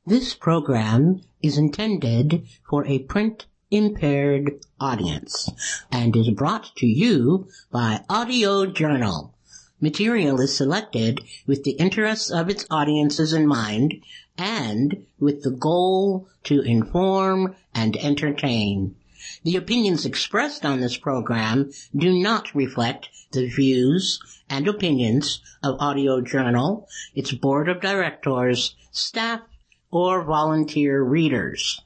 This program is intended for a print-impaired audience and is brought to you by Audio Journal. Material is selected with the interests of its audiences in mind and with the goal to inform and entertain. The opinions expressed on this program do not reflect the views and opinions of Audio Journal, its board of directors, staff, or volunteer readers.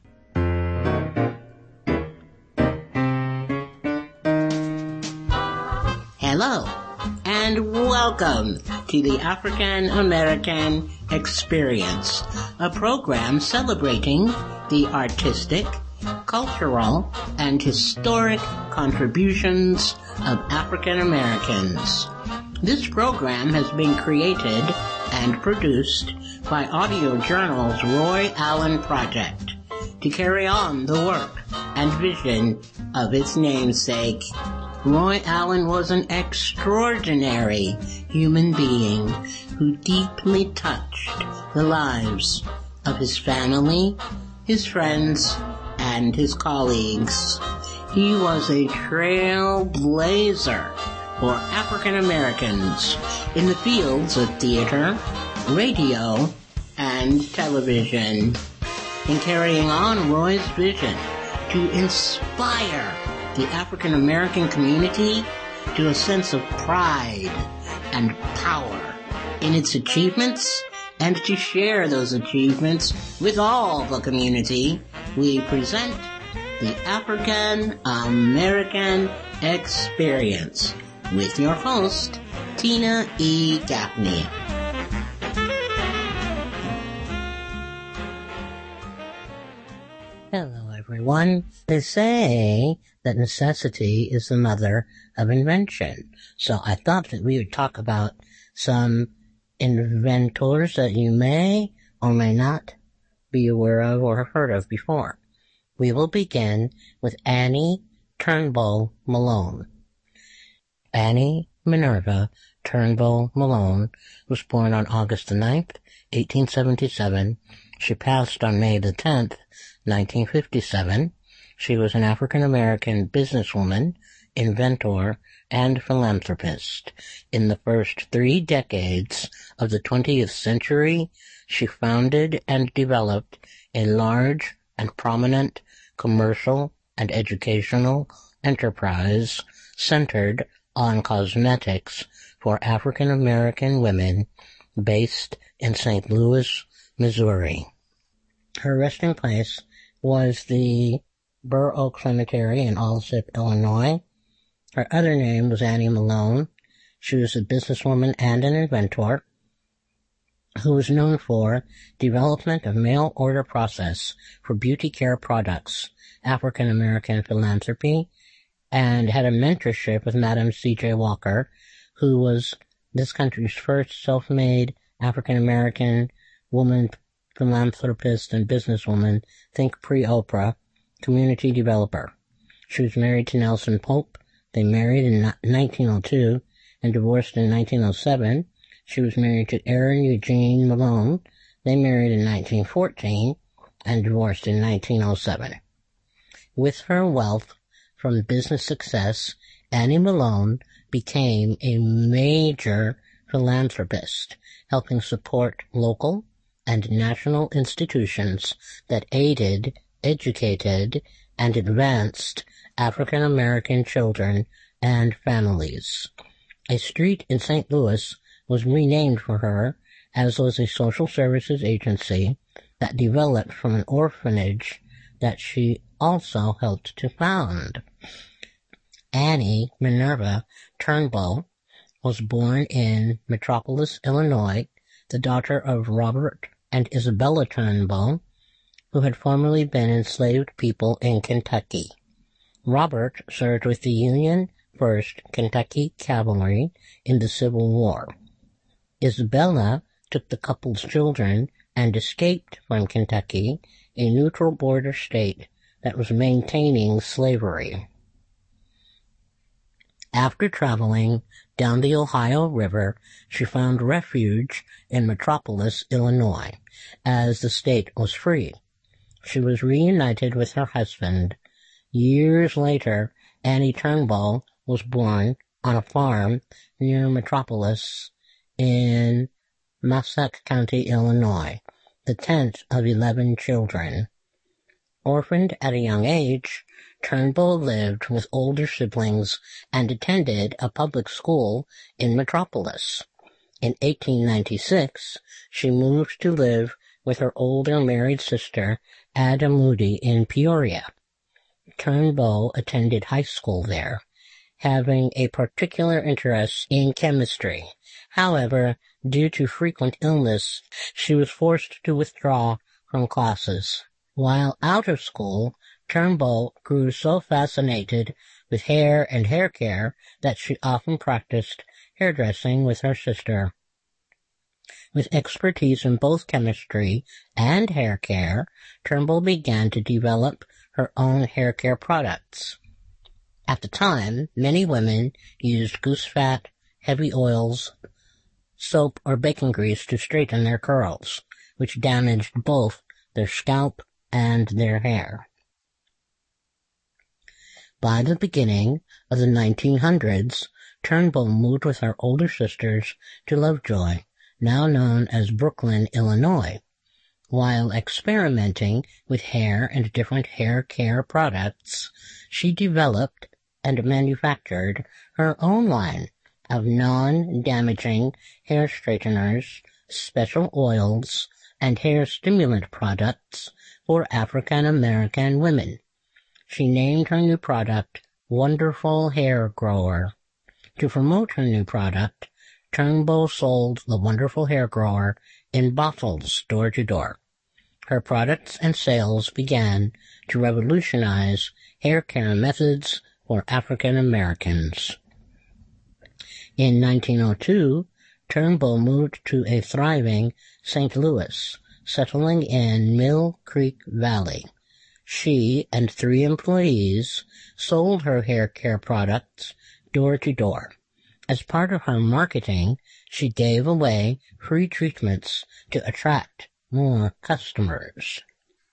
Hello, and welcome to the African American Experience, a program celebrating the artistic, cultural, and historic contributions of African Americans. This program has been created and produced by Audio Journal's Roy Allen Project to carry on the work and vision of its namesake. Roy Allen was an extraordinary human being who deeply touched the lives of his family, his friends, and his colleagues. He was a trailblazer for African Americans in the fields of theater, radio, and television. In carrying on Roy's vision to inspire the African American community to a sense of pride and power in its achievements, and to share those achievements with all the community, we present the African American Experience with your host, Tina E. Gaffney. Hello, everyone. They say that necessity is the mother of invention. So I thought that we would talk about some inventors that you may or may not be aware of or have heard of before. We will begin with Annie Turnbull Malone. Annie Minerva Turnbull Malone was born on August the 9th, 1877. She passed on May the 10th, 1957. She was an African-American businesswoman, inventor, and philanthropist. In the first 3 decades of the 20th century, she founded and developed a large and prominent commercial and educational enterprise centered on cosmetics for African-American women based in St. Louis, Missouri. Her resting place was the Burr Oak Cemetery in Alsip, Illinois. Her other name was Annie Malone. She was a businesswoman and an inventor who was known for development of mail-order process for beauty care products, African-American philanthropy, and had a mentorship with Madam C.J. Walker, who was this country's first self-made African-American woman philanthropist and businesswoman, think pre-Oprah, community developer. She was married to Nelson Pope. They married in 1902 and divorced in 1907. She was married to Aaron Eugene Malone. They married in 1914 and divorced in 1907. With her wealth from business success, Annie Malone became a major philanthropist, helping support local and national institutions that aided, educated, and advanced African American children and families. A street in St. Louis was renamed for her, as was a social services agency that developed from an orphanage that she also helped to found. Annie Minerva Turnbull was born in Metropolis, Illinois, the daughter of Robert and Isabella Turnbull, who had formerly been enslaved people in Kentucky. Robert served with the Union 1st Kentucky Cavalry in the Civil War. Isabella took the couple's children and escaped from Kentucky, a neutral border state that was maintaining slavery. After traveling down the Ohio River, she found refuge in Metropolis, Illinois, as the state was free. She was reunited with her husband. Years later, Annie Turnbull was born on a farm near Metropolis in Massac County, Illinois, the 10th of 11 children. Orphaned at a young age, Turnbull lived with older siblings and attended a public school in Metropolis. In 1896, she moved to live with her older married sister, Ada Moody, in Peoria. Turnbull attended high school there, having a particular interest in chemistry. However, due to frequent illness, she was forced to withdraw from classes. While out of school, Turnbull grew so fascinated with hair and hair care that she often practiced hairdressing with her sister. With expertise in both chemistry and hair care, Turnbull began to develop her own hair care products. At the time, many women used goose fat, heavy oils, soap, or bacon grease to straighten their curls, which damaged both their scalp and their hair. By the beginning of the 1900s, Turnbull moved with her older sisters to Lovejoy, now known as Brooklyn, Illinois. While experimenting with hair and different hair care products, she developed and manufactured her own line of non-damaging hair straighteners, special oils, and hair stimulant products for African American women. She named her new product Wonderful Hair Grower. To promote her new product, Turnbull sold the Wonderful Hair Grower in bottles door to door. Her products and sales began to revolutionize hair care methods for African Americans. In 1902, Turnbull moved to a thriving St. Louis, settling in Mill Creek Valley. She and 3 employees sold her hair care products door to door. As part of her marketing, she gave away free treatments to attract more customers.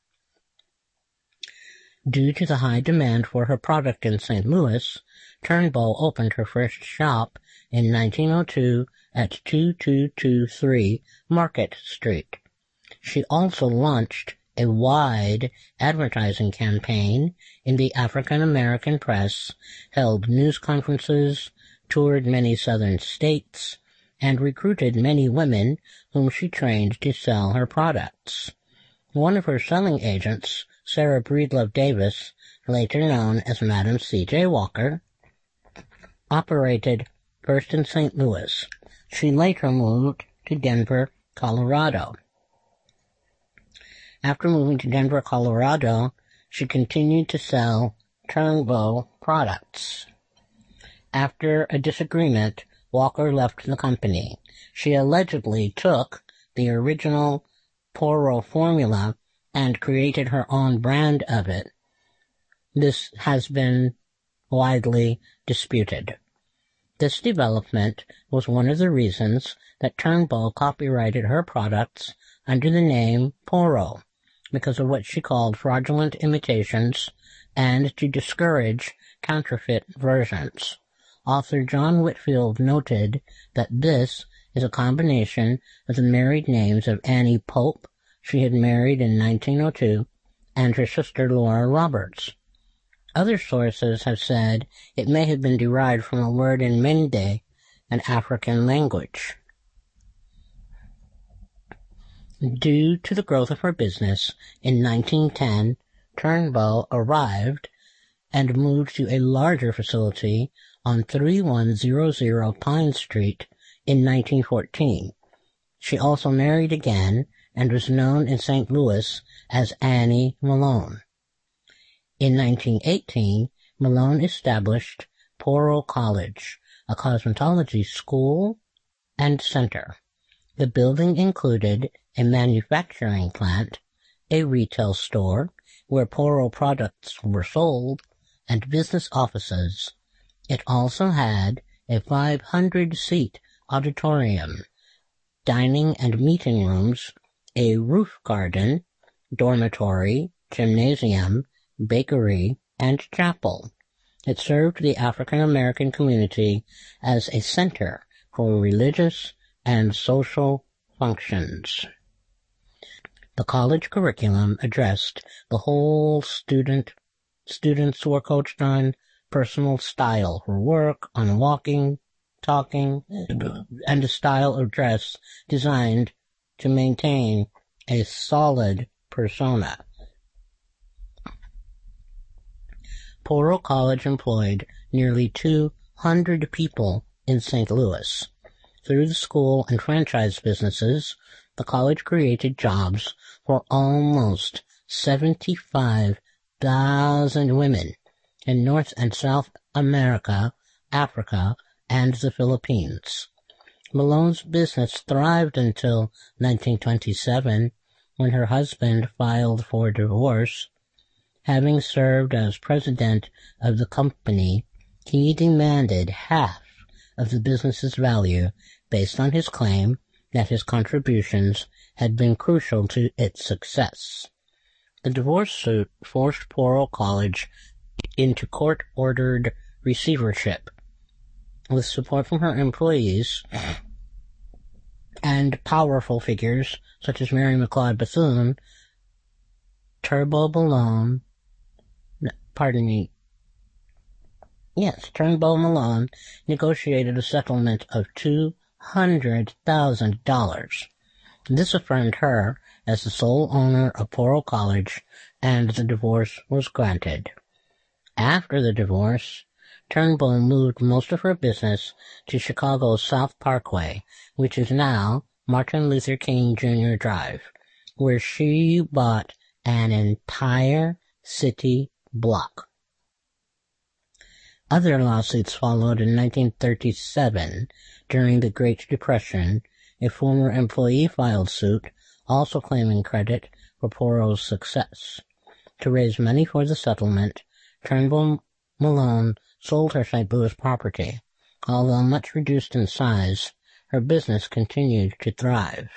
Due to the high demand for her product in St. Louis, Turnbull opened her first shop in 1902 at 2223 Market Street. She also launched a wide advertising campaign in the African American press, held news conferences, toured many southern states, and recruited many women whom she trained to sell her products. One of her selling agents, Sarah Breedlove Davis, later known as Madam C.J. Walker, operated first in St. Louis. She later moved to Denver, Colorado. After moving to Denver, Colorado, she continued to sell Turnbull products. After a disagreement, Walker left the company. She allegedly took the original Poro formula and created her own brand of it. This has been widely disputed. This development was one of the reasons that Turnbull copyrighted her products under the name Poro, because of what she called fraudulent imitations and to discourage counterfeit versions. Author John Whitfield noted that this is a combination of the married names of Annie Pope, she had married in 1902, and her sister Laura Roberts. Other sources have said it may have been derived from a word in Mende, an African language. Due to the growth of her business, in 1910, Turnbull arrived and moved to a larger facility on 3100 Pine Street in 1914. She also married again and was known in St. Louis as Annie Malone. In 1918, Malone established Poro College, a cosmetology school and center. The building included a manufacturing plant, a retail store where Poro products were sold, and business offices. It also had a 500-seat auditorium, dining and meeting rooms, a roof garden, dormitory, gymnasium, bakery, and chapel. It served the African American community as a center for religious and social functions. The college curriculum addressed the whole students were coached on personal style for work, on walking, talking, and a style of dress designed to maintain a solid persona. Poro College employed nearly 200 people in St. Louis. Through the school and franchise businesses, the college created jobs for almost 75,000 women in North and South America, Africa, and the Philippines. Malone's business thrived until 1927, when her husband filed for divorce. Having served as president of the company, he demanded half of the business's value based on his claim that his contributions had been crucial to its success. The divorce suit forced Poro College into court-ordered receivership. With support from her employees and powerful figures such as Mary McLeod Bethune, Turnbull Malone negotiated a settlement of $200,000. This affirmed her as the sole owner of Poro College, and the divorce was granted. After the divorce, Turnbull moved most of her business to Chicago's South Parkway, which is now Martin Luther King Jr. Drive, where she bought an entire city block. Other lawsuits followed in 1937. During the Great Depression, a former employee filed suit, also claiming credit for Poro's success. To raise money for the settlement, Turnbull Malone sold her St. Louis property. Although much reduced in size, her business continued to thrive.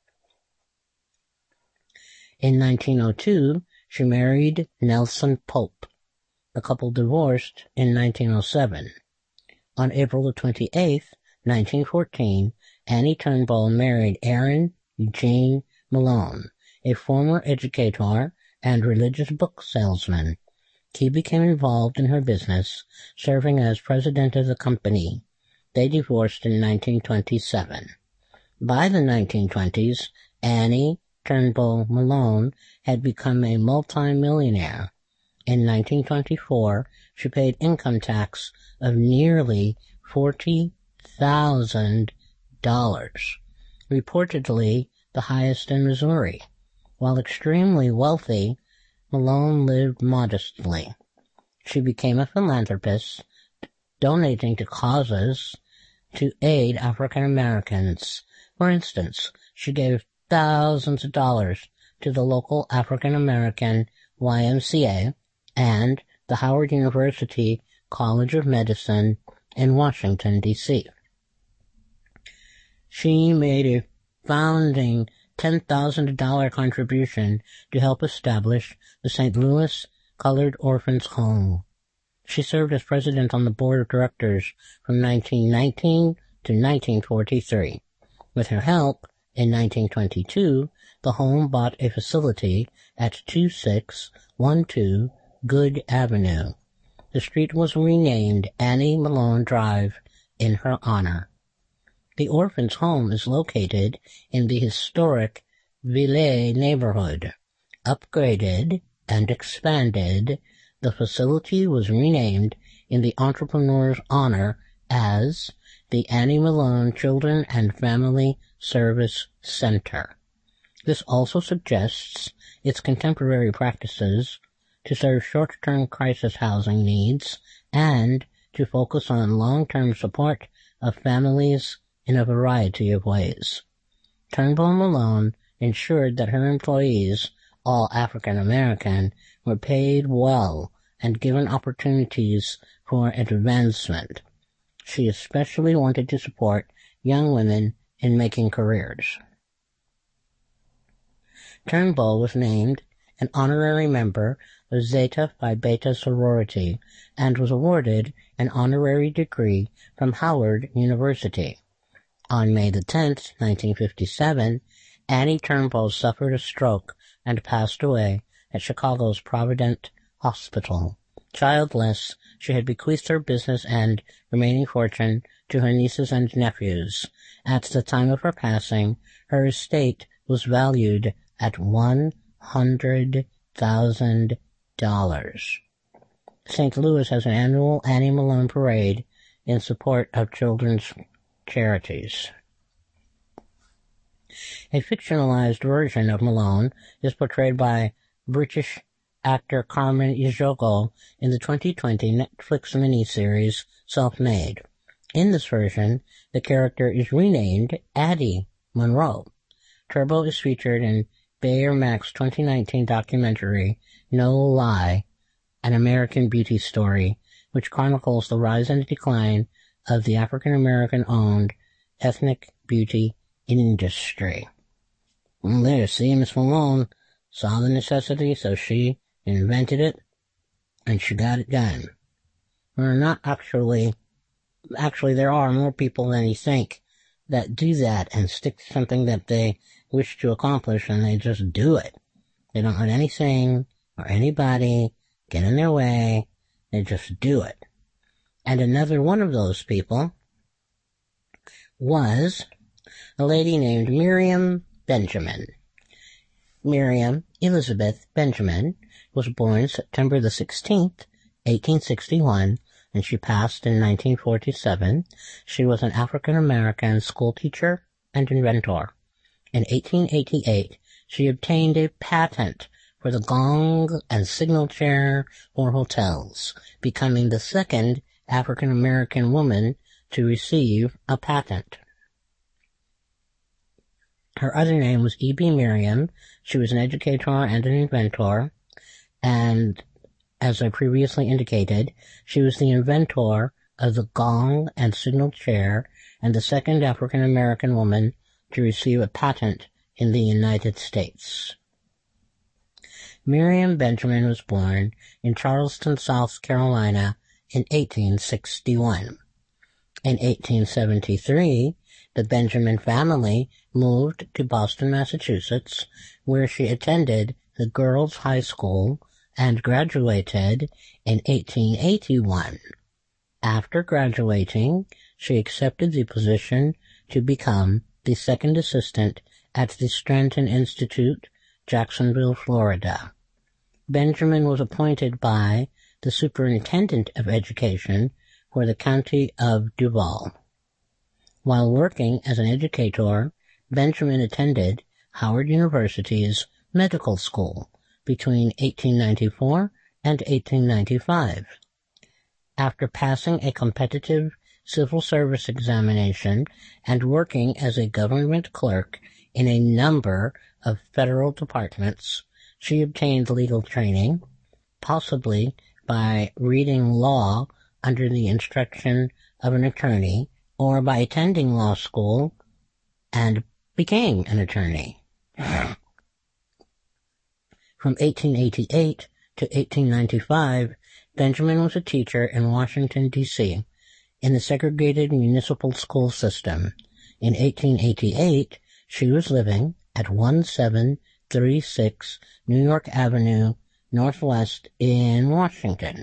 In 1902, she married Nelson Pope. The couple divorced in 1907. On April 28, 1914, Annie Turnbull married Aaron Eugene Malone, a former educator and religious book salesman. He became involved in her business, serving as president of the company. They divorced in 1927. By the 1920s, Annie Turnbull Malone had become a multi-millionaire. In 1924, she paid income tax of nearly $40,000, reportedly the highest in Missouri. While extremely wealthy, Malone lived modestly. She became a philanthropist, donating to causes to aid African Americans. For instance, she gave thousands of dollars to the local African American YMCA and the Howard University College of Medicine in Washington, D.C. She made a founding $10,000 contribution to help establish the St. Louis Colored Orphans Home. She served as president on the board of directors from 1919 to 1943. With her help, in 1922, the home bought a facility at 2612 Good Avenue. The street was renamed Annie Malone Drive in her honor. The orphan's home is located in the historic Ville neighborhood. Upgraded and expanded, the facility was renamed in the entrepreneur's honor as the Annie Malone Children and Family Service Center. This also suggests its contemporary practices to serve short-term crisis housing needs and to focus on long-term support of families in a variety of ways. Turnbull Malone ensured that her employees, all African American, were paid well and given opportunities for advancement. She especially wanted to support young women in making careers. Turnbull was named an honorary member of Zeta Phi Beta sorority and was awarded an honorary degree from Howard University. On May 10, 1957, Annie Turnbull suffered a stroke and passed away at Chicago's Providence Hospital. Childless, she had bequeathed her business and remaining fortune to her nieces and nephews. At the time of her passing, her estate was valued at $100,000. St. Louis has an annual Annie Malone parade in support of children's charities. A fictionalized version of Malone is portrayed by British actor Carmen Ejogo in the 2020 Netflix miniseries Self-Made. In this version, the character is renamed Addie Monroe. Turbo is featured in Bayer Mac's 2019 documentary No Lie, An American Beauty Story, which chronicles the rise and decline of the African-American-owned ethnic beauty industry. Well, there, see, Miss Malone saw the necessity, so she invented it, and she got it done. Or not actually, there are more people than you think that do that and stick to something that they wish to accomplish, and they just do it. They don't let anything or anybody get in their way. They just do it. And another one of those people was a lady named Miriam Benjamin. Miriam Elizabeth Benjamin was born September the 16th, 1861, and she passed in 1947. She was an African-American schoolteacher and inventor. In 1888, she obtained a patent for the gong and signal chair for hotels, becoming the second African-American woman to receive a patent. Her other name was E.B. Miriam. She was an educator and an inventor, and as I previously indicated, she was the inventor of the gong and signal chair and the second African-American woman to receive a patent in the United States. Miriam Benjamin was born in Charleston, South Carolina in 1861. In 1873, the Benjamin family moved to Boston, Massachusetts, where she attended the Girls' High School and graduated in 1881. After graduating, she accepted the position to become the second assistant at the Scranton Institute, Jacksonville, Florida. Benjamin was appointed by the Superintendent of Education for the County of Duval. While working as an educator, Benjamin attended Howard University's medical school between 1894 and 1895. After passing a competitive civil service examination and working as a government clerk in a number of federal departments, she obtained legal training, possibly by reading law under the instruction of an attorney, or by attending law school and became an attorney. From 1888 to 1895, Benjamin was a teacher in Washington, D.C., in the segregated municipal school system. In 1888, she was living at 1736 New York Avenue, Northwest in Washington.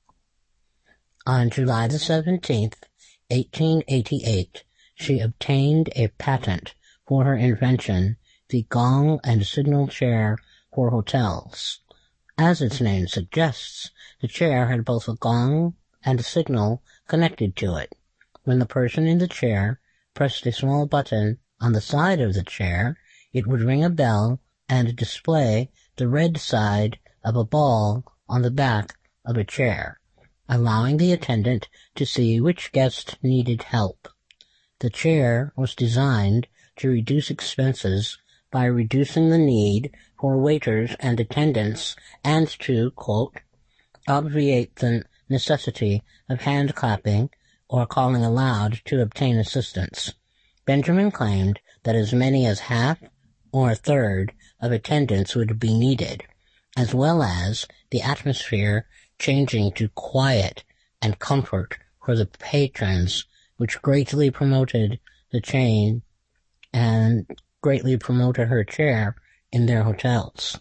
On July the 17th, 1888, she obtained a patent for her invention, the gong and signal chair for hotels. As its name suggests, the chair had both a gong and a signal connected to it. When the person in the chair pressed a small button on the side of the chair, it would ring a bell and display the red side of a ball on the back of a chair, allowing the attendant to see which guest needed help. The chair was designed to reduce expenses by reducing the need for waiters and attendants and to, quote, obviate the necessity of hand clapping or calling aloud to obtain assistance. Benjamin claimed that as many as half or a third of attendance would be needed, as well as the atmosphere changing to quiet and comfort for the patrons, which greatly promoted the chain and greatly promoted her chair in their hotels.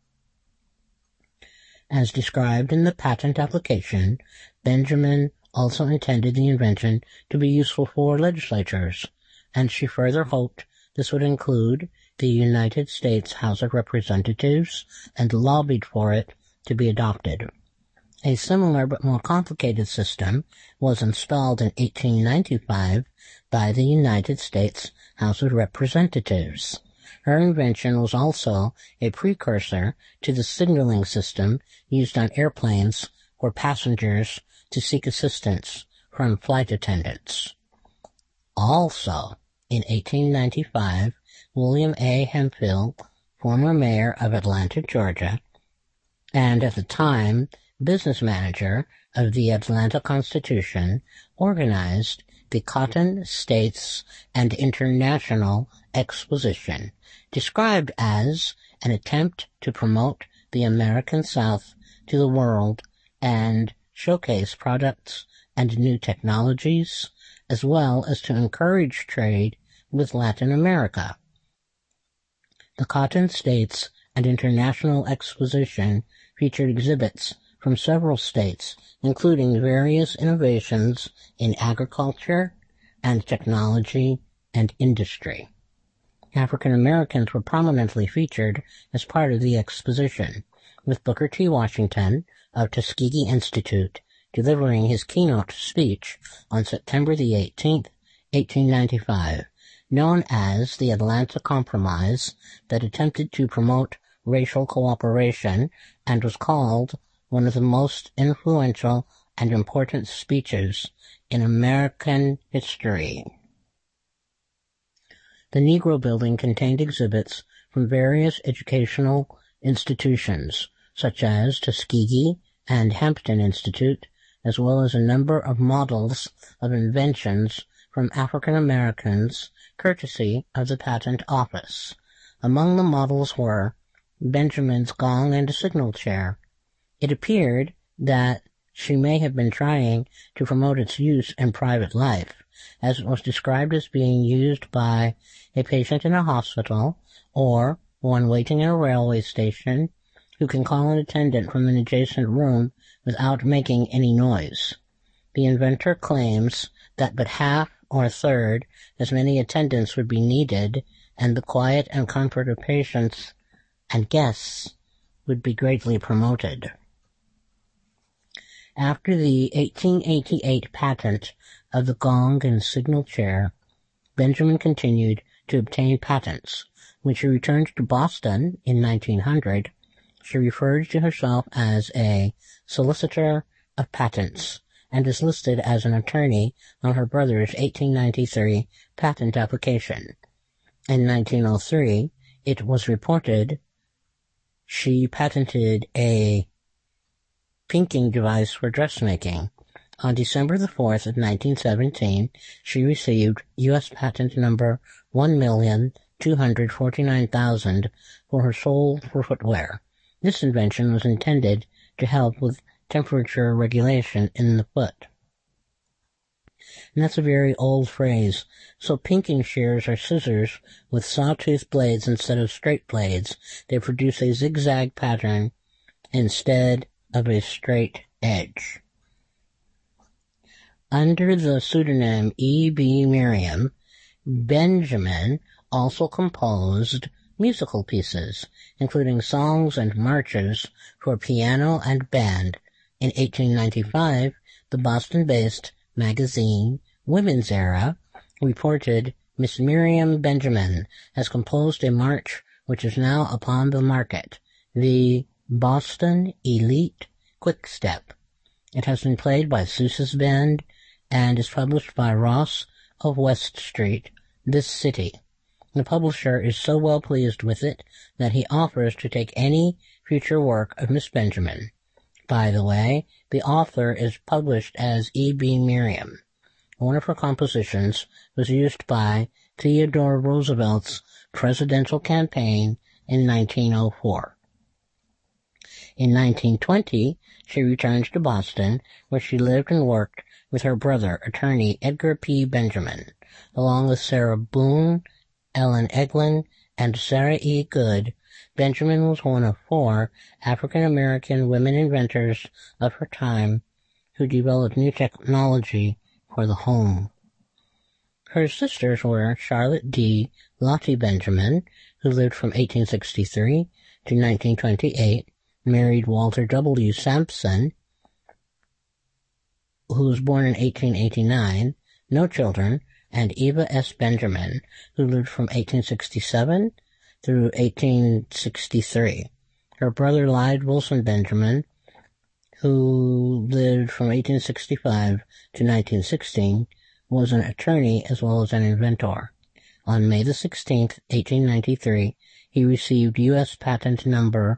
As described in the patent application, Benjamin also intended the invention to be useful for legislatures, and she further hoped this would include the United States House of Representatives and lobbied for it to be adopted. A similar but more complicated system was installed in 1895 by the United States House of Representatives. Her invention was also a precursor to the signaling system used on airplanes for passengers to seek assistance from flight attendants. Also, in 1895, William A. Hemphill, former mayor of Atlanta, Georgia, and at the time business manager of the Atlanta Constitution, organized the Cotton States and International Exposition, described as an attempt to promote the American South to the world and showcase products and new technologies, as well as to encourage trade with Latin America. The Cotton States and International Exposition featured exhibits from several states, including various innovations in agriculture and technology and industry. African Americans were prominently featured as part of the exposition, with Booker T. Washington of Tuskegee Institute delivering his keynote speech on September the 18th, 1895, known as the Atlanta Compromise, that attempted to promote racial cooperation and was called one of the most influential and important speeches in American history. The Negro Building contained exhibits from various educational institutions, such as Tuskegee and Hampton Institute, as well as a number of models of inventions from African Americans, courtesy of the Patent Office. Among the models were Benjamin's gong and signal chair. It appeared that she may have been trying to promote its use in private life, as it was described as being used by a patient in a hospital or one waiting in a railway station who can call an attendant from an adjacent room without making any noise. The inventor claims that but half or a third as many attendants would be needed, and the quiet and comfort of patients and guests would be greatly promoted. After the 1888 patent of the gong and signal chair, Benjamin continued to obtain patents. When she returned to Boston in 1900, she referred to herself as a solicitor of patents and is listed as an attorney on her brother's 1893 patent application. In 1903, it was reported she patented a pinking device for dressmaking. On December the 4th of 1917, she received U.S. patent number 1,249,000 for her sole for footwear. This invention was intended to help with temperature regulation in the foot. And that's a very old phrase. So pinking shears are scissors with sawtooth blades instead of straight blades. They produce a zigzag pattern instead of a straight edge. Under the pseudonym E.B. Merriam, Benjamin also composed musical pieces, including songs and marches for piano and band. In 1895, the Boston-based magazine Women's Era reported Miss Miriam Benjamin has composed a march which is now upon the market, the Boston Elite Quick Step. It has been played by Seuss's Band and is published by Ross of West Street, this city. The publisher is so well pleased with it that he offers to take any future work of Miss Benjamin. By the way, the author is published as E.B. Miriam. One of her compositions was used by Theodore Roosevelt's presidential campaign in 1904. In 1920, she returned to Boston, where she lived and worked with her brother, attorney Edgar P. Benjamin, along with Sarah Boone, Ellen Eglin, and Sarah E. Good. Benjamin was one of 4 African-American women inventors of her time who developed new technology for the home. Her sisters were Charlotte D. Lottie Benjamin, who lived from 1863 to 1928, married Walter W. Sampson, who was born in 1889, no children, and Eva S. Benjamin, who lived from 1867 through 1863. Her brother Lyde Wilson Benjamin, who lived from 1865 to 1916, was an attorney as well as an inventor. On May the 16th, 1893, he received U.S. Patent Number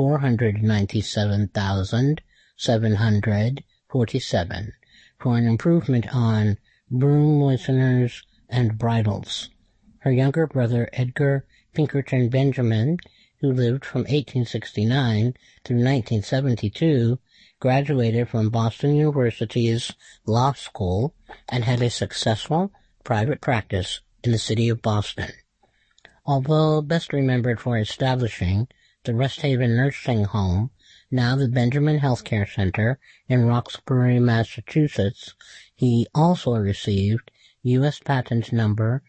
497,747 for an improvement on broom moisteners and bridles. Her younger brother Edgar Pinkerton Benjamin, who lived from 1869 through 1972, graduated from Boston University's law school and had a successful private practice in the city of Boston. Although best remembered for establishing the Rest Haven Nursing Home, now the Benjamin Healthcare Center in Roxbury, Massachusetts, he also received U.S. Patent Number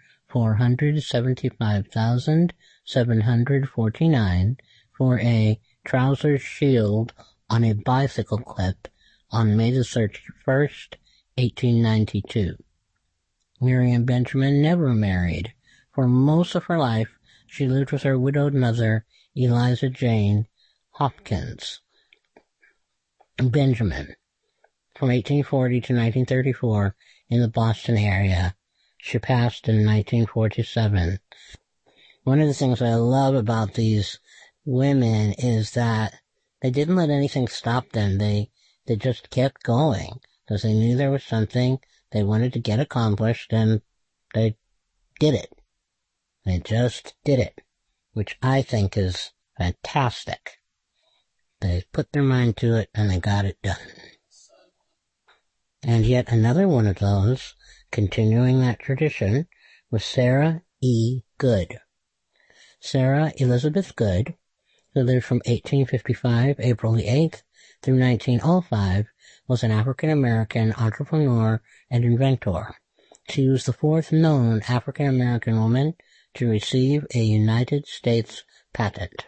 475,749 for a trouser shield on a bicycle clip on May the 31st, 1892. Miriam Benjamin never married. For most of her life, she lived with her widowed mother, Eliza Jane Hopkins Benjamin, from 1840 to 1934 in the Boston area. She passed in 1947. One of the things I love about these women is that they didn't let anything stop them. They just kept going because they knew there was something they wanted to get accomplished, and they did it. They just did it, which I think is fantastic. They put their mind to it and they got it done. And yet another one of those, continuing that tradition, was Sarah E. Good. Sarah Elizabeth Good, who lived from 1855, April the 8th, through 1905, was an African-American entrepreneur and inventor. She was the 4th known African-American woman to receive a United States patent.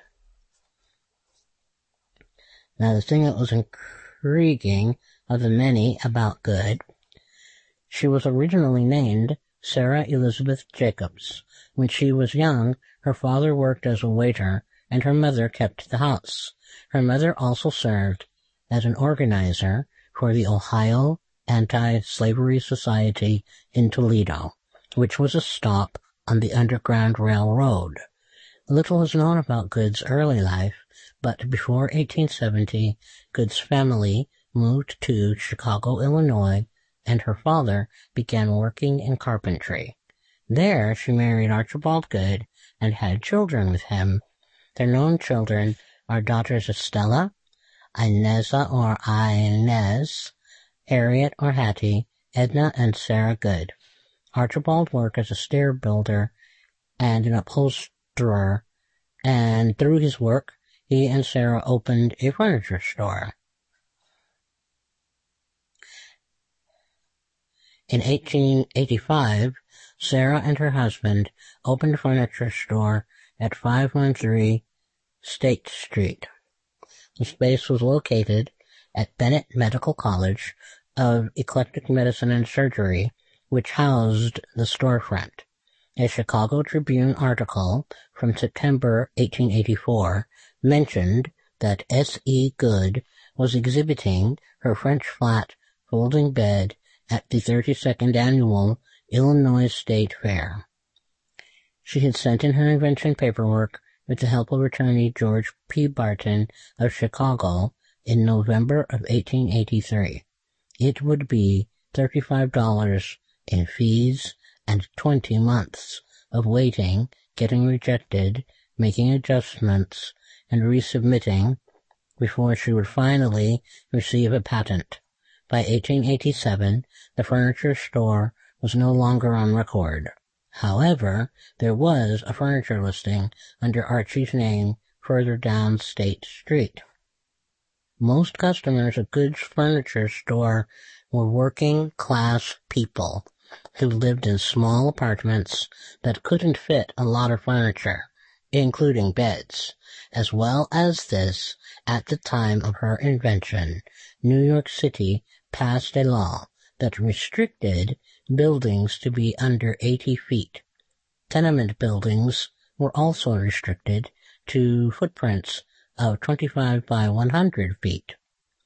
Now, the thing that was intriguing of the many about Good, she was originally named Sarah Elizabeth Jacobs. When she was young, her father worked as a waiter, and her mother kept the house. Her mother also served as an organizer for the Ohio Anti-Slavery Society in Toledo, which was a stop on the Underground Railroad. Little is known about Good's early life, but before 1870, Good's family moved to Chicago, Illinois, and her father began working in carpentry. There, she married Archibald Good and had children with him. Their known children are daughters Estella, Ineza or Inez, Harriet or Hattie, Edna, and Sarah Good. Archibald worked as a stair builder and an upholsterer, and through his work, he and Sarah opened a furniture store. In 1885, Sarah and her husband opened a furniture store at 513 State Street. The space was located at Bennett Medical College of Eclectic Medicine and Surgery, which housed the storefront. A Chicago Tribune article from September 1884 mentioned that S.E. Good was exhibiting her French flat folding bed at the 32nd Annual Illinois State Fair. She had sent in her invention paperwork with the help of attorney George P. Barton of Chicago in November of 1883. It would be $35 in fees and 20 months of waiting, getting rejected, making adjustments, and resubmitting before she would finally receive a patent. By 1887, the furniture store was no longer on record. However, there was a furniture listing under Archie's name further down State Street. Most customers of Good's furniture store were working-class people who lived in small apartments that couldn't fit a lot of furniture, including beds. As well as this, at the time of her invention, New York City passed a law that restricted buildings to be under 80 feet. Tenement buildings were also restricted to footprints of 25 by 100 feet.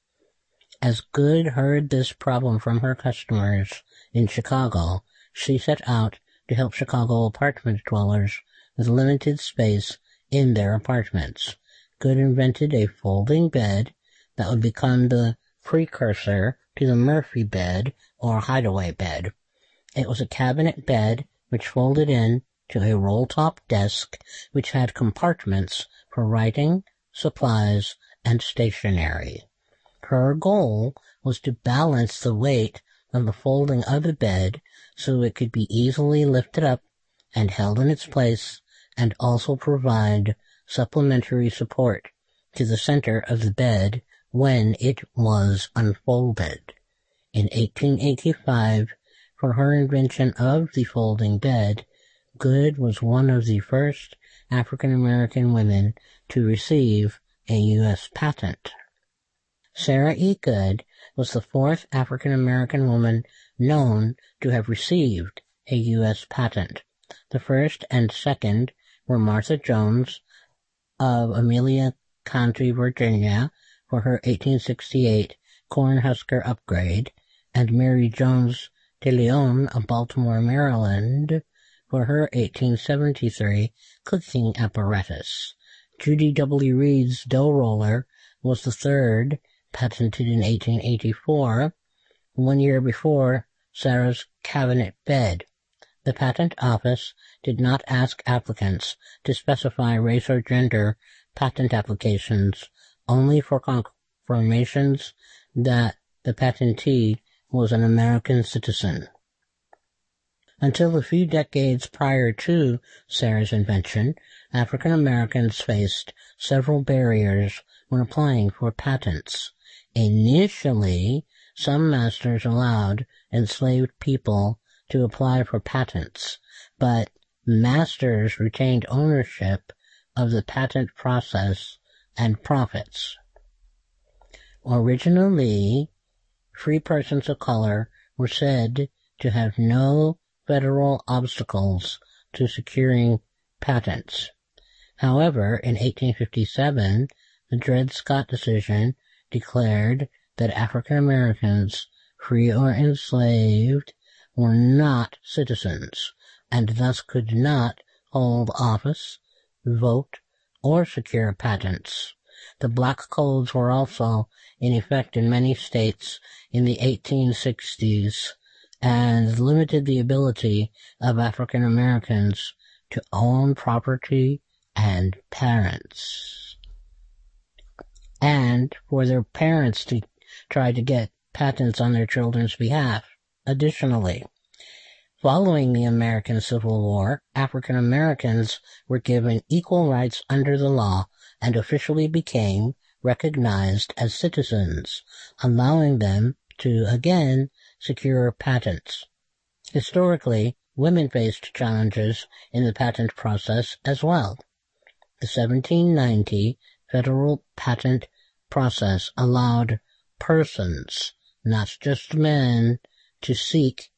As Good heard this problem from her customers in Chicago, she set out to help Chicago apartment dwellers with limited space in their apartments. Good invented a folding bed that would become the precursor to the Murphy bed or hideaway bed. It was a cabinet bed which folded in to a roll-top desk which had compartments for writing, supplies, and stationery. Her goal was to balance the weight of the folding of the bed so it could be easily lifted up and held in its place, and also provide supplementary support to the center of the bed when it was unfolded. In 1885, for her invention of the folding bed, Good was one of the first African-American women to receive a U.S. patent. Sarah E. Good was the fourth African-American woman known to have received a U.S. patent. The first and second were Martha Jones of Amelia County, Virginia, for her 1868 Cornhusker upgrade, and Mary Jones de Leon of Baltimore, Maryland, for her 1873 cooking apparatus. Judy W. Reed's dough roller was the third, patented in 1884, 1 year before Sarah's cabinet bed. The Patent Office did not ask applicants to specify race or gender patent applications, only for confirmations that the patentee was an American citizen. Until a few decades prior to Sarah's invention, African Americans faced several barriers when applying for patents. Initially, some masters allowed enslaved people to apply for patents, but masters retained ownership of the patent process and profits. Originally, free persons of color were said to have no federal obstacles to securing patents. However, in 1857, the Dred Scott decision declared that African Americans, free or enslaved, were not citizens, and thus could not hold office, vote, or secure patents. The black codes were also in effect in many states in the 1860s and limited the ability of African Americans to own property and parents, and for their parents to try to get patents on their children's behalf. Additionally, following the American Civil War, African Americans were given equal rights under the law and officially became recognized as citizens, allowing them to again secure patents. Historically, women faced challenges in the patent process as well. The 1790 federal patent process allowed persons, not just men, to seek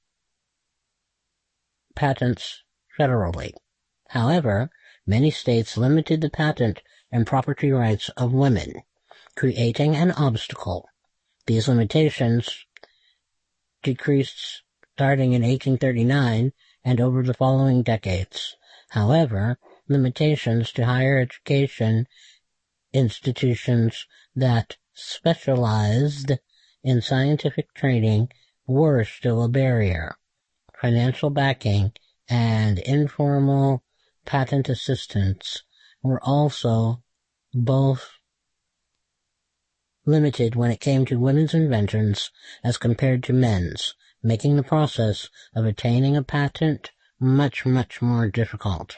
patents federally. However, many states limited the patent and property rights of women, creating an obstacle. These limitations decreased starting in 1839 and over the following decades. However, limitations to higher education institutions that specialized in scientific training were still a barrier. Financial backing and informal patent assistance were also both limited when it came to women's inventions as compared to men's, making the process of attaining a patent much, much more difficult.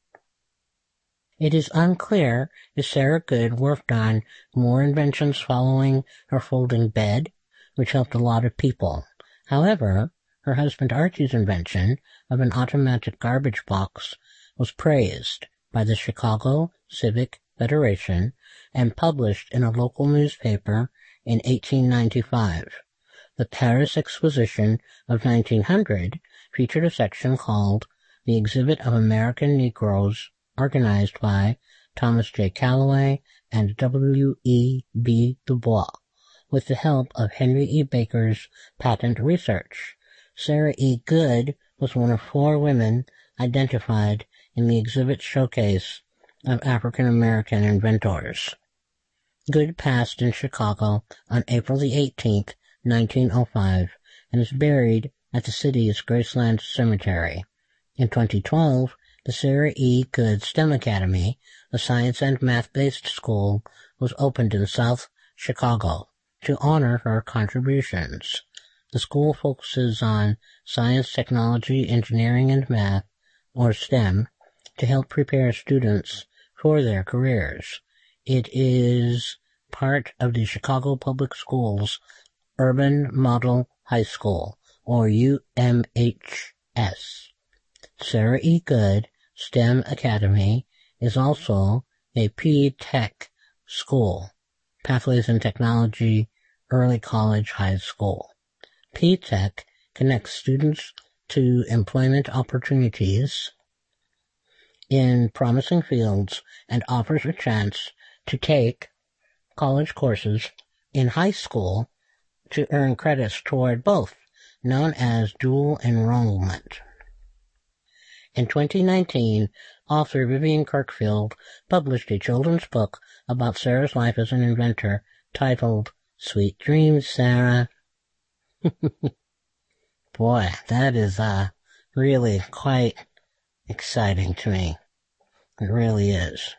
It is unclear if Sarah Good worked on more inventions following her folding bed, which helped a lot of people. However, her husband Archie's invention of an automatic garbage box was praised by the Chicago Civic Federation and published in a local newspaper in 1895. The Paris Exposition of 1900 featured a section called The Exhibit of American Negroes, organized by Thomas J. Calloway and W. E. B. Du Bois, with the help of Henry E. Baker's patent research. Sarah E. Good was one of 4 women identified in the exhibit showcase of African American inventors. Good passed in Chicago on April the 18th, 1905, and is buried at the city's Graceland Cemetery. In 2012, the Sarah E. Good STEM Academy, a science and math-based school, was opened in South Chicago to honor her contributions. The school focuses on science, technology, engineering, and math, or STEM, to help prepare students for their careers. It is part of the Chicago Public Schools Urban Model High School, or UMHS. Sarah E. Good STEM Academy is also a P-Tech school, Pathways in Technology Early College High School. P-Tech connects students to employment opportunities in promising fields and offers a chance to take college courses in high school to earn credits toward both, known as dual enrollment. In 2019, author Vivian Kirkfield published a children's book about Sarah's life as an inventor titled Sweet Dreams, Sarah. Boy, that is really quite exciting to me. It really is.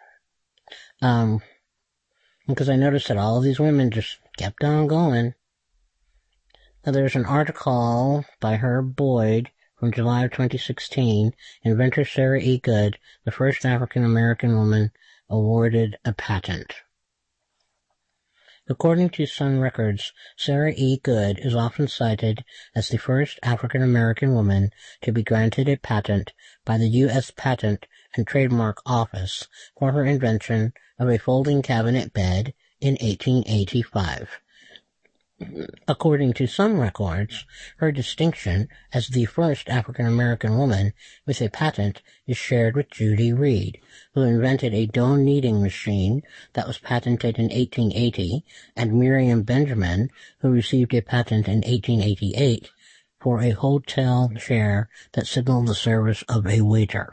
Because I noticed that all of these women just kept on going. Now, there's an article by Herb Boyd from July of 2016, inventor Sarah E. Good, the first African-American woman awarded a patent. According to Sun Records, Sarah E. Good is often cited as the first African-American woman to be granted a patent by the U.S. Patent and Trademark Office for her invention of a folding cabinet bed in 1885. According to some records, her distinction as the first African-American woman with a patent is shared with Judy Reed, who invented a dough kneading machine that was patented in 1880, and Miriam Benjamin, who received a patent in 1888 for a hotel chair that signaled the service of a waiter.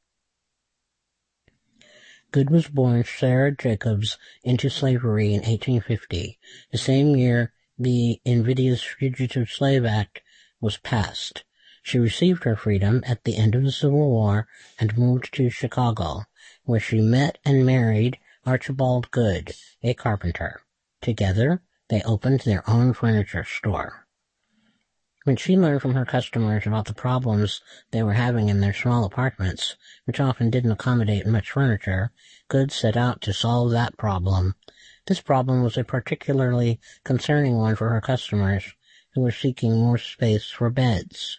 Good was born Sarah Jacobs into slavery in 1850, the same year the invidious Fugitive Slave Act was passed. She received her freedom at the end of the Civil War and moved to Chicago, where she met and married Archibald Good, a carpenter. Together, they opened their own furniture store. When she learned from her customers about the problems they were having in their small apartments, which often didn't accommodate much furniture, Good set out to solve that problem. This problem was a particularly concerning one for her customers, who were seeking more space for beds.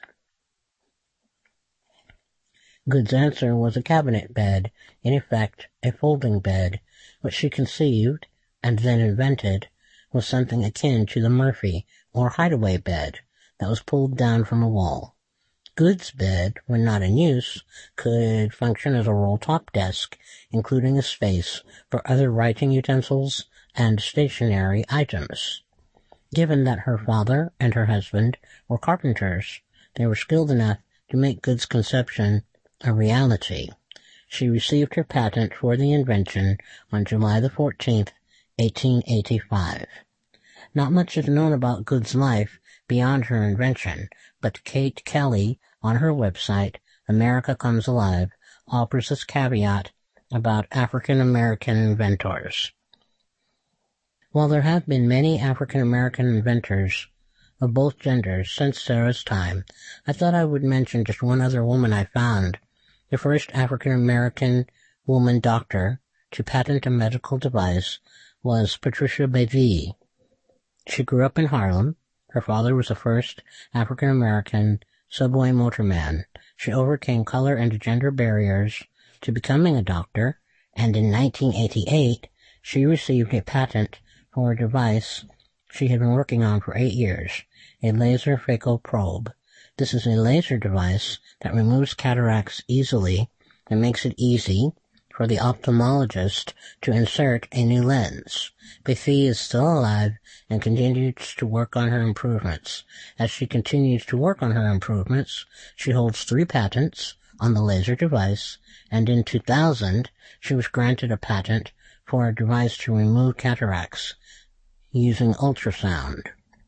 Good's answer was a cabinet bed, in effect a folding bed. What she conceived, and then invented, was something akin to the Murphy, or hideaway bed, that was pulled down from a wall. Good's bed, when not in use, could function as a roll-top desk, including a space for other writing utensils and stationary items. Given that her father and her husband were carpenters, they were skilled enough to make Good's conception a reality. She received her patent for the invention on July the 14th, 1885. Not much is known about Good's life beyond her invention, but Kate Kelly, on her website, America Comes Alive, offers this caveat about African American inventors. While there have been many African American inventors of both genders since Sarah's time, I thought I would mention just one other woman I found. The first African American woman doctor to patent a medical device was Patricia Bevy. She grew up in Harlem. Her father was the first African American subway motorman. She overcame color and gender barriers to becoming a doctor, and in 1988 she received a patent for a device she had been working on for 8 years, a laser phaco probe. This is a laser device that removes cataracts easily and makes it easy for the ophthalmologist to insert a new lens. Bevy is still alive and continues to work on her improvements. As she continues to work on her improvements, she holds 3 patents on the laser device, and in 2000, she was granted a patent for a device to remove cataracts using ultrasound.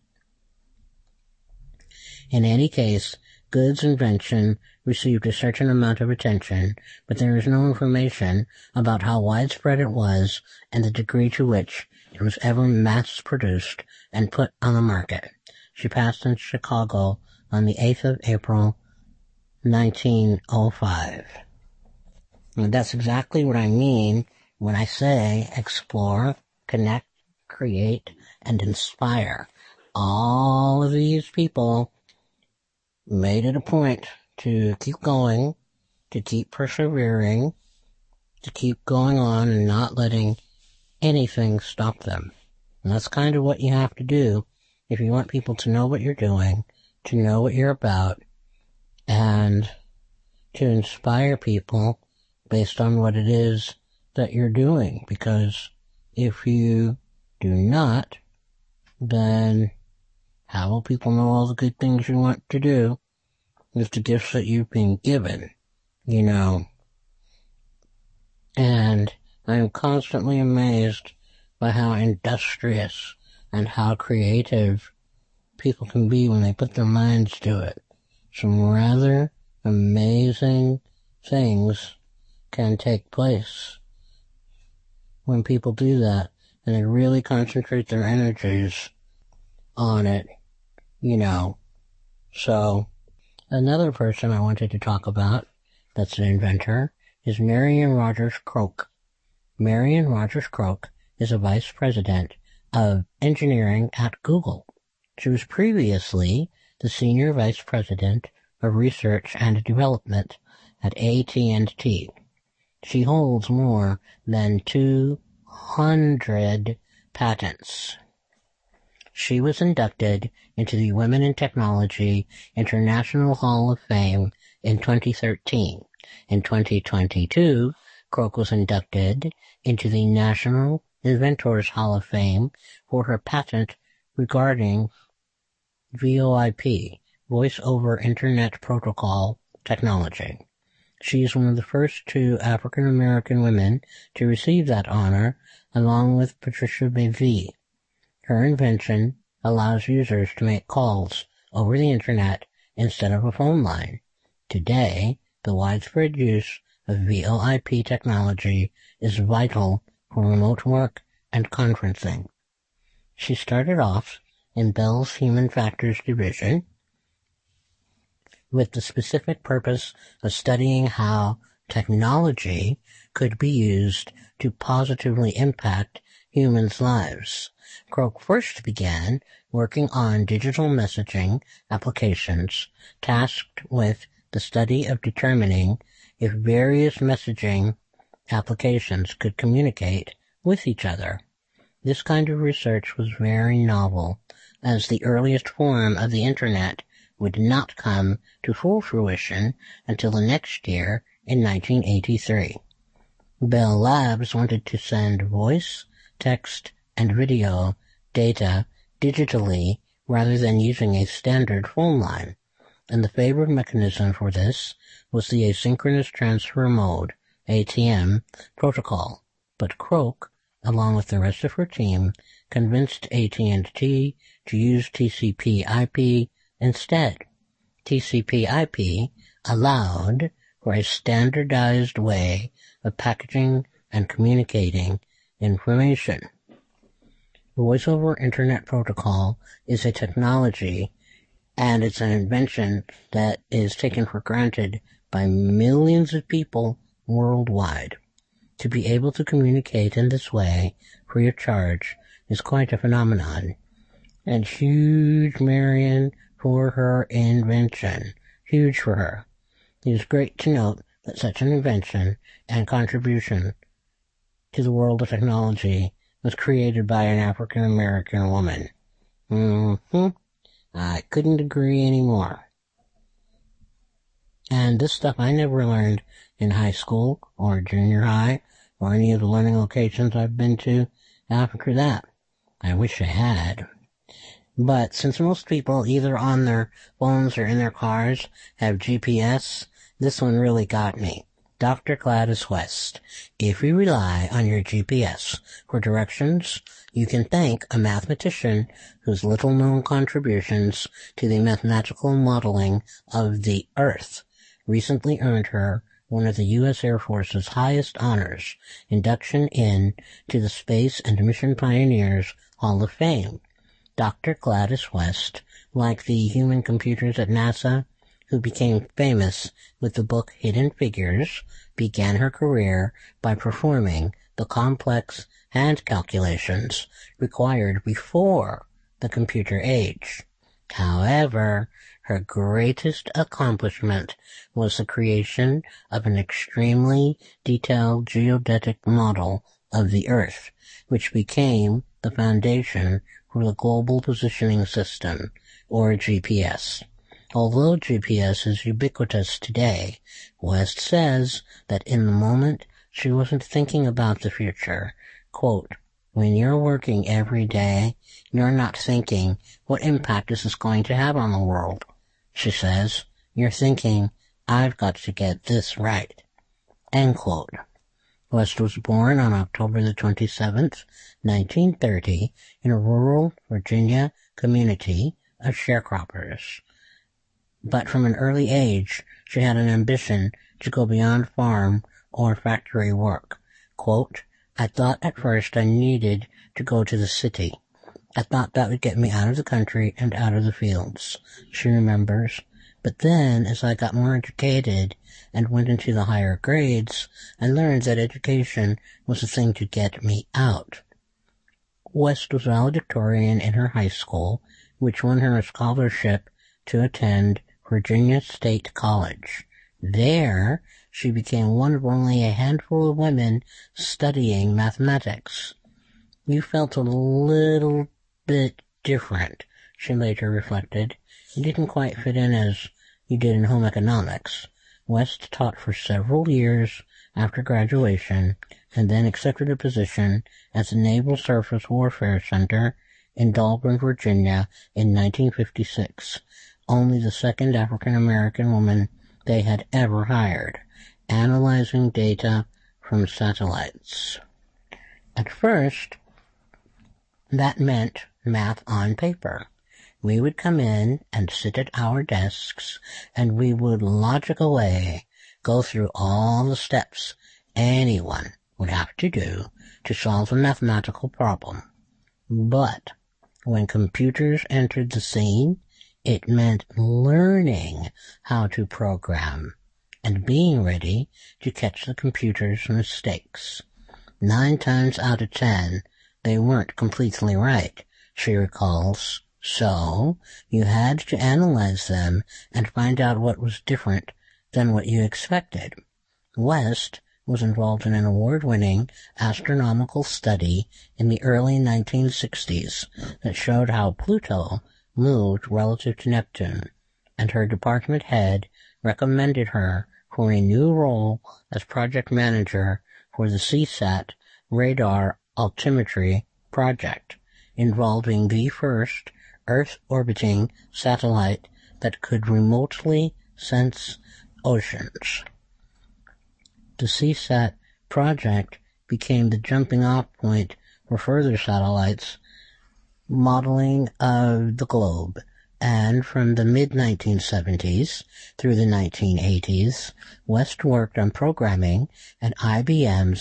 In any case, Good's invention received a certain amount of attention, but there is no information about how widespread it was and the degree to which it was ever mass-produced and put on the market. She passed in Chicago on the 8th of April, 1905. And that's exactly what I mean when I say explore, connect, create, and inspire. All of these people made it a point to keep going, to keep persevering, to keep going on and not letting anything stop them. And that's kind of what you have to do if you want people to know what you're doing, to know what you're about, and to inspire people based on what it is that you're doing. Because if you do not, then how will people know all the good things you want to do with the gifts that you've been given, you know? And I am constantly amazed by how industrious and how creative people can be when they put their minds to it. Some rather amazing things can take place when people do that, and they really concentrate their energies on it, you know. So, another person I wanted to talk about that's an inventor is Marion Rogers Croak. Marion Rogers Croak is a vice president of engineering at Google. She was previously the senior vice president of research and development at AT&T. She holds more than 200 patents. She was inducted into the Women in Technology International Hall of Fame in 2013. In 2022, Croak was inducted into the National Inventors Hall of Fame for her patent regarding VoIP, Voice over Internet Protocol technology. She is one of the first 2 African American women to receive that honor, along with Patricia Bevy. Her invention allows users to make calls over the internet instead of a phone line. Today, the widespread use of VoIP technology is vital for remote work and conferencing. She started off in Bell's Human Factors Division with the specific purpose of studying how technology could be used to positively impact humans' lives. Croak first began working on digital messaging applications tasked with the study of determining if various messaging applications could communicate with each other. This kind of research was very novel, as the earliest form of the Internet would not come to full fruition until the next year in 1983. Bell Labs wanted to send voice, text, and video data digitally rather than using a standard phone line, and the favored mechanism for this was the asynchronous transfer mode, ATM, protocol. But Croak along with the rest of her team, convinced AT&T to use TCP/IP instead. TCP/IP allowed for a standardized way of packaging and communicating information. Voice over Internet Protocol is a technology, and it's an invention that is taken for granted by millions of people worldwide. To be able to communicate in this way, free of charge, is quite a phenomenon. And huge Marion for her invention. Huge for her. It is great to note that such an invention and contribution to the world of technology was created by an African-American woman. I couldn't agree anymore. And this stuff I never learned in high school or junior high or any of the learning locations I've been to after that. I wish I had. But since most people either on their phones or in their cars have GPS, this one really got me. Dr. Gladys West. If you rely on your GPS for directions, you can thank a mathematician whose little-known contributions to the mathematical modeling of the Earth recently earned her one of the U.S. Air Force's highest honors, induction to the Space and Mission Pioneers Hall of Fame. Dr. Gladys West, like the human computers at NASA, who became famous with the book Hidden Figures, began her career by performing the complex hand calculations required before the computer age. However, her greatest accomplishment was the creation of an extremely detailed geodetic model of the Earth, which became the foundation for the Global Positioning System, or GPS. Although GPS is ubiquitous today, West says that in the moment she wasn't thinking about the future. Quote, when you're working every day, you're not thinking, what impact is this going to have on the world? She says, you're thinking, I've got to get this right. End quote. West was born on October the 27th, 1930, in a rural Virginia community of sharecroppers. But from an early age, she had an ambition to go beyond farm or factory work. Quote, I thought at first I needed to go to the city. I thought that would get me out of the country and out of the fields, she remembers. But then, as I got more educated and went into the higher grades, I learned that education was the thing to get me out. West was valedictorian in her high school, which won her a scholarship to attend Virginia State College. There, she became one of only a handful of women studying mathematics. You felt a little bit different, she later reflected. You didn't quite fit in as you did in home economics. West taught for several years after graduation and then accepted a position at the Naval Surface Warfare Center in Dahlgren, Virginia in 1956, only the second African-American woman they had ever hired, analyzing data from satellites. At first, that meant math on paper. We would come in and sit at our desks, and we would logic away, go through all the steps anyone would have to do to solve a mathematical problem. But when computers entered the scene, it meant learning how to program and being ready to catch the computer's mistakes. 9 times out of 10, they weren't completely right, she recalls. So, you had to analyze them and find out what was different than what you expected. West was involved in an award-winning astronomical study in the early 1960s that showed how Pluto moved relative to Neptune, and her department head recommended her for a new role as project manager for the CSAT radar altimetry project, involving the first Earth-orbiting satellite that could remotely sense oceans. The CSAT project became the jumping-off point for further satellites modeling of the globe. And from the mid-1970s through the 1980s, West worked on programming an IBM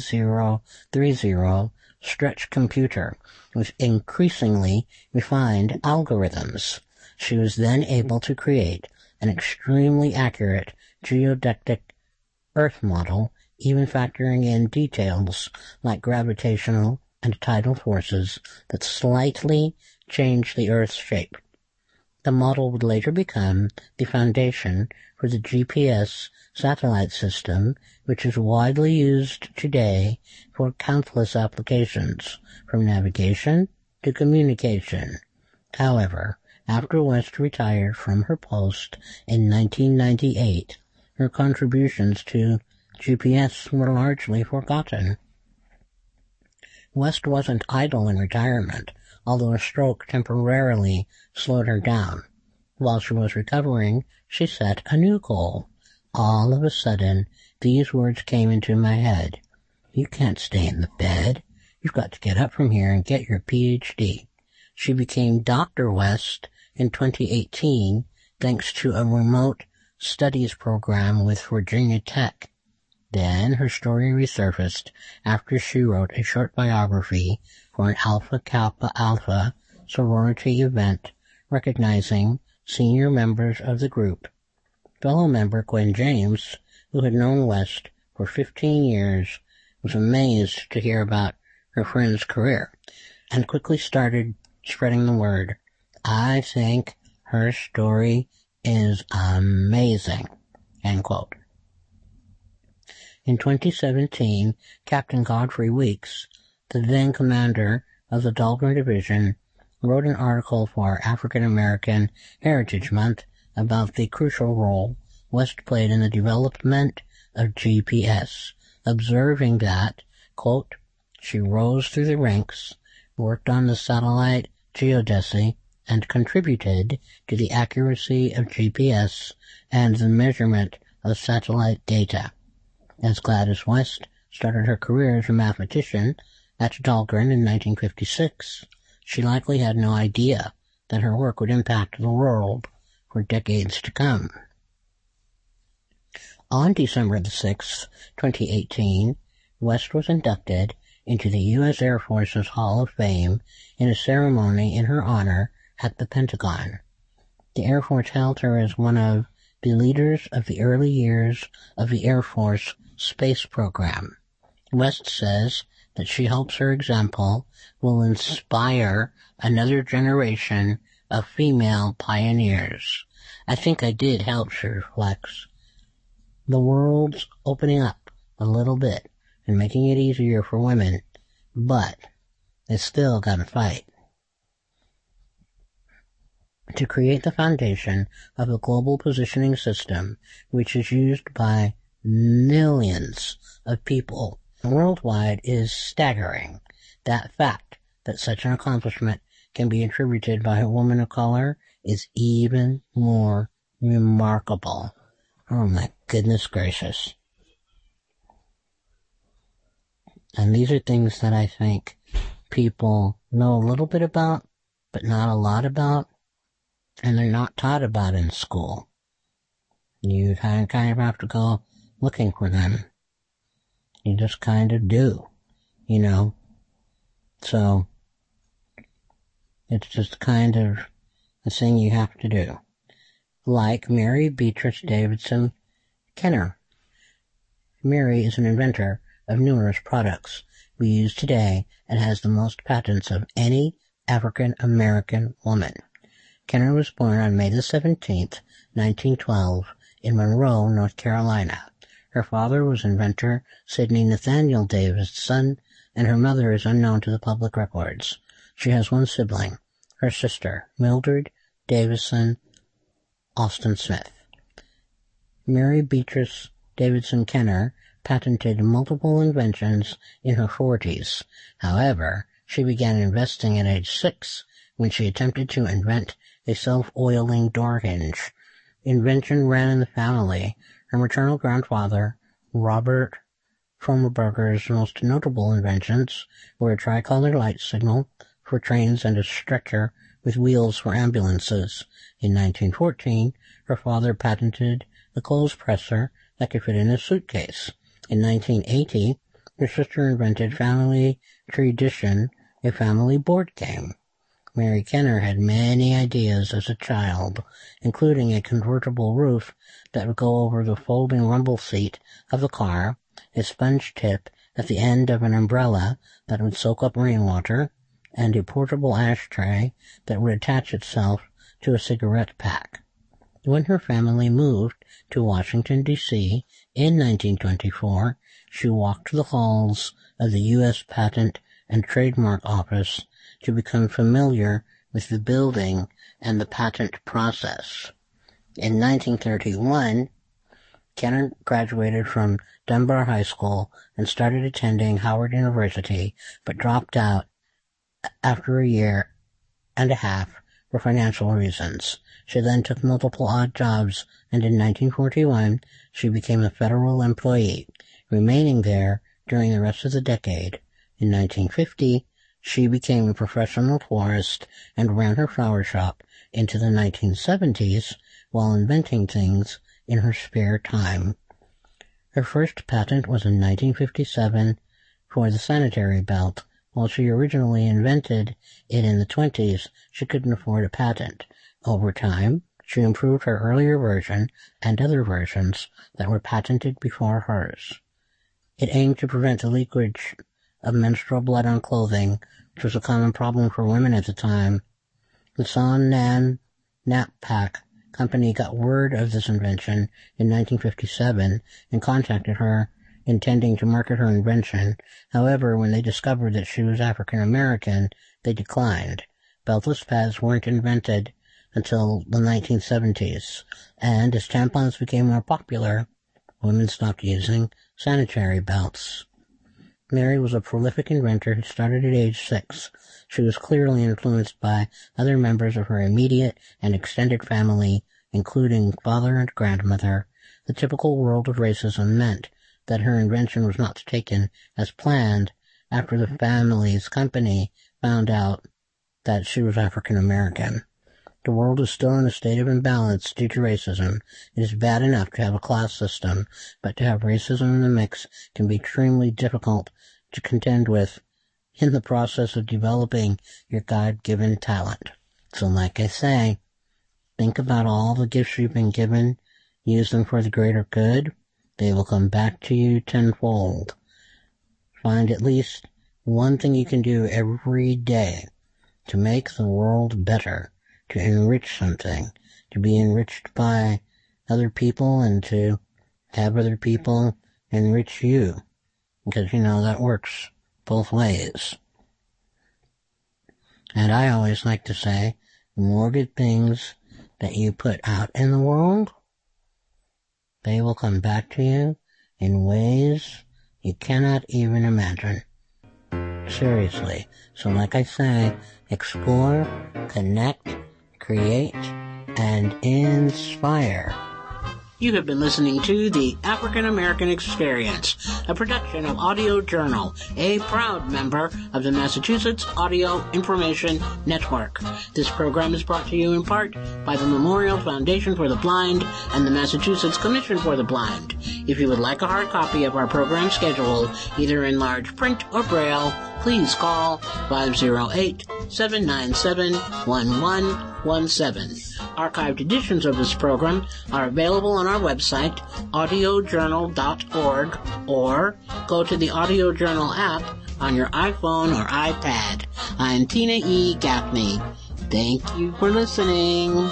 7030 stretch computer with increasingly refined algorithms. She was then able to create an extremely accurate geodetic Earth model, even factoring in details like gravitational and tidal forces that slightly changed the Earth's shape. The model would later become the foundation for the GPS satellite system, which is widely used today for countless applications, from navigation to communication. However, after West retired from her post in 1998, her contributions to GPS were largely forgotten. West wasn't idle in retirement, although a stroke temporarily slowed her down. While she was recovering, she set a new goal. All of a sudden, these words came into my head. You can't stay in the bed. You've got to get up from here and get your PhD. She became Dr. West in 2018 thanks to a remote studies program with Virginia Tech. Then her story resurfaced after she wrote a short biography for an Alpha Kappa Alpha sorority event recognizing senior members of the group. Fellow member Gwen James, who had known West for 15 years, was amazed to hear about her friend's career and quickly started spreading the word. I think her story is amazing. End quote. In 2017, Captain Godfrey Weeks, the then commander of the Dahlgren Division, wrote an article for African American Heritage Month about the crucial role West played in the development of GPS, observing that, quote, she rose through the ranks, worked on the satellite geodesy, and contributed to the accuracy of GPS and the measurement of satellite data. As Gladys West started her career as a mathematician at Dahlgren in 1956, she likely had no idea that her work would impact the world for decades to come. On December the 6th, 2018, West was inducted into the U.S. Air Force's Hall of Fame in a ceremony in her honor at the Pentagon. The Air Force held her as one of the leaders of the early years of the Air Force space program. West says that she hopes her example will inspire another generation of female pioneers. I think I did help, she reflects. The world's opening up a little bit and making it easier for women, but they still gotta fight. To create the foundation of a global positioning system which is used by millions of people worldwide is staggering. That fact that such an accomplishment can be attributed by a woman of color is even more remarkable. Oh my goodness gracious. And these are things that I think people know a little bit about, but not a lot about, and they're not taught about in school. You kind of have to go looking for them. You just kind of do, you know. So, it's just kind of a thing you have to do. Like Mary Beatrice Davidson Kenner. Mary is an inventor of numerous products we use today and has the most patents of any African American woman. Kenner was born on May the 17th, 1912, in Monroe, North Carolina. Her father was inventor Sidney Nathaniel Davidson, and her mother is unknown to the public records. She has one sibling, her sister, Mildred Davidson Austin Smith. Mary Beatrice Davidson Kenner patented multiple inventions in her 40s. However, she began investing at age 6 when she attempted to invent a self-oiling door hinge. Invention ran in the family. Her maternal grandfather, Robert Schlumberger's most notable inventions were a tricolor light signal for trains and a stretcher with wheels for ambulances. In 1914, her father patented the clothes presser that could fit in a suitcase. In 1980, her sister invented Family Tradition, a family board game. Mary Kenner had many ideas as a child, including a convertible roof that would go over the folding rumble seat of the car, a sponge tip at the end of an umbrella that would soak up rainwater, and a portable ashtray that would attach itself to a cigarette pack. When her family moved to Washington, D.C. in 1924, she walked the halls of the U.S. Patent and Trademark Office to become familiar with the building and the patent process. In 1931, Kenner graduated from Dunbar High School and started attending Howard University, but dropped out after a year and a half for financial reasons. She then took multiple odd jobs, and in 1941, she became a federal employee, remaining there during the rest of the decade. In 1950, she became a professional florist and ran her flower shop into the 1970s while inventing things in her spare time. Her first patent was in 1957 for the sanitary belt. While she originally invented it in the 20s, she couldn't afford a patent. Over time, she improved her earlier version and other versions that were patented before hers. It aimed to prevent the leakage of menstrual blood on clothing, which was a common problem for women at the time. The San Nan Knapsack Company got word of this invention in 1957 and contacted her, intending to market her invention. However, when they discovered that she was African American, they declined. Beltless pads weren't invented until the 1970s, and as tampons became more popular, women stopped using sanitary belts. Mary was a prolific inventor who started at age 6. She was clearly influenced by other members of her immediate and extended family, including father and grandmother. The typical world of racism meant that her invention was not taken as planned after the family's company found out that she was African American. The world is still in a state of imbalance due to racism. It is bad enough to have a class system, but to have racism in the mix can be extremely difficult to contend with in the process of developing your God-given talent. So like I say, think about all the gifts you've been given, use them for the greater good. They will come back to you tenfold. Find at least one thing you can do every day to make the world better, to enrich something, to be enriched by other people, and to have other people enrich you. Because, that works both ways. And I always like to say, the more good things that you put out in the world, they will come back to you in ways you cannot even imagine. Seriously. So like I say, explore, connect, create, and inspire. You have been listening to The African American Experience, a production of Audio Journal, a proud member of the Massachusetts Audio Information Network. This program is brought to you in part by the Memorial Foundation for the Blind and the Massachusetts Commission for the Blind. If you would like a hard copy of our program schedule, either in large print or braille, please call 508-797-1117. Archived editions of this program are available on our website, audiojournal.org, or go to the Audio Journal app on your iPhone or iPad. I'm Tina E. Gaffney. Thank you for listening.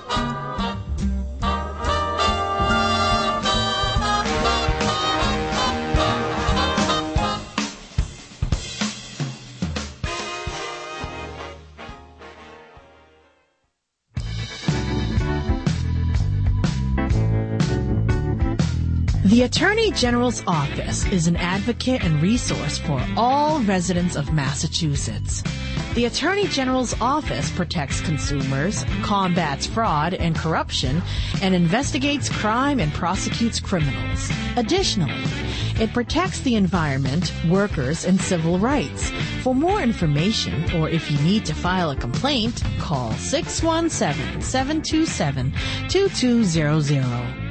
The Attorney General's Office is an advocate and resource for all residents of Massachusetts. The Attorney General's office protects consumers, combats fraud and corruption, and investigates crime and prosecutes criminals. Additionally, it protects the environment, workers, and civil rights. For more information, or if you need to file a complaint, call 617-727-2200.